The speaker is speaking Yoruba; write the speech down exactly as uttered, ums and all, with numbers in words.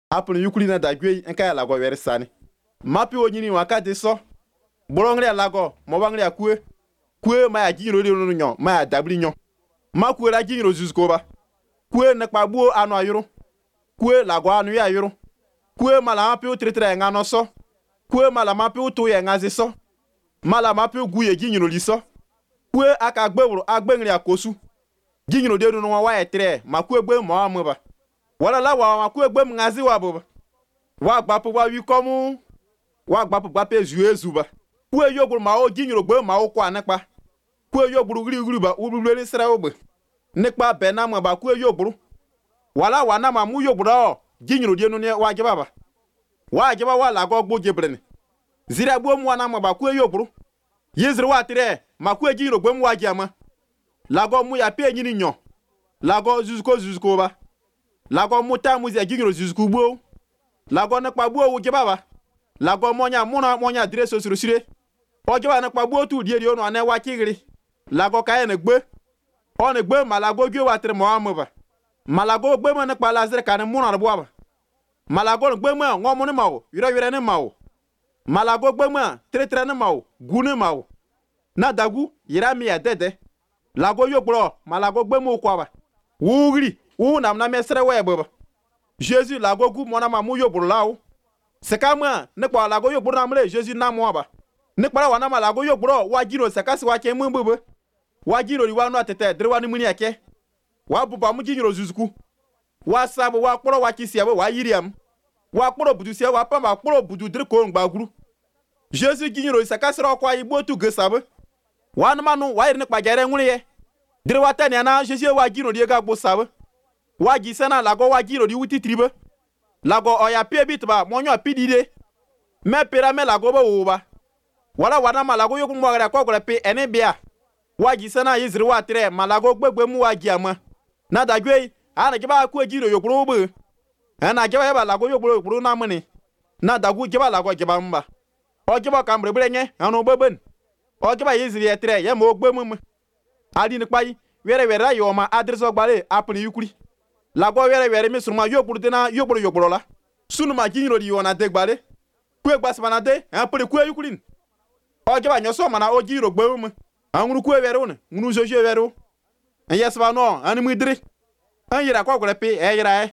apun yukuli na dagwe enka ya lago wer sani mapi onyini waka de so borongri lago mo bangri akue kue ma ya jinro de no nyon ma ya dabri nyon ma kue la jinro zusko ba kue na kpagbuo anu ayuru kue lago anu ya ayuru kue mala mapi o tretre nga no so kue mala mapi o to ye nga ze so mala mapi o guye jinro li so kue aka gbewuru agbengri akosu jinro de no wa etre ma kue gbe mo amba wala la wa ma kue gbe ngazi wa bo wa gbapu wa wi komu wa gbapu gbape zu ezuba kue yogburu ma o jinro gbe ma o kwa nakpa kue yogburu gri gri ba ubulu ni sra ogbe nikpa benam ba kue yogburu wala wa na ma mu yogburu o jinro de no ne wa je baba wa je ba wa la go gbo jebrene zira gbo mu na ma ba kue yogburu yizri wa tire ma kue jinro gbe mu wa je ama lago mu ya pe nyini nyo lago zuzuko zuzuko ba lago mu ta mu ze jinro zuzuko gbo lago na kpa gbo wo je baba lago monya muna monya dire so suru sire ojo wa na kpa gbo tu die die onu ana wa kigiri lago ka ene gbe on gbe malago gwe wa tire mo amaba malago gbe mo na kpa lazire ka ne muna ro ba malago gbe mo ngo mo ne mawo yire yire ne mawo malago gbe mo tre tre ne mawo gu ne mawo na dagu yira mi ya dede lago yogbro malago gbe mo kwa ba wugri wu nam na mesre we baba Jesus lago gu mo na ma mu yogbro lawo sekama ne kwa lago yogbro na mle Jesus na mo ba ne kwa wa na ma lago yogbro wa jiro sekasi wa ke mu bebe wa jiro ri wa no atete dre wa ni muni ake wa buba mu jiro zuzuku wa sabu wa kporo wa kisia wa yiriam wa kporo budu sia wa pa ma kporo budu dre ko ngbaguru Jesus jiro sekasi ro kwa igbo tu gesabe wa na manu wa iri ne kwa jere nwure ye dre wa tani na Jesus wa jiro ri ga gbo sabe wa ji sana lago wa jiro ri wuti tribe lago oya pe bitba monyo pidide me pera me lago ba wo ba wala wana malago yoku mo gara ko gore pe ene bia waji sana yizri wa tire malago gbegbe mu waji ama na dagwe ana giba ku ejiro yokuru bu ana giba ba lago yokuru yokuru na muni na dagu giba lago giba mba o giba kambre brenye anu beben o giba yizri etre ye mo gbe mu adi ni pai were were yo ma adreso gbale apni yukuri lago were were mi surma yokuru dina yokuru yokuru la sunu ma jinro di yona de gbale ku egbasbana de apni ku yukurin oje ba nyoso mana oji ro gbe mu anuru ku ewere one ngunu jojo ewere o en yesba no ani mu dire an yira kwa gore pe e yira e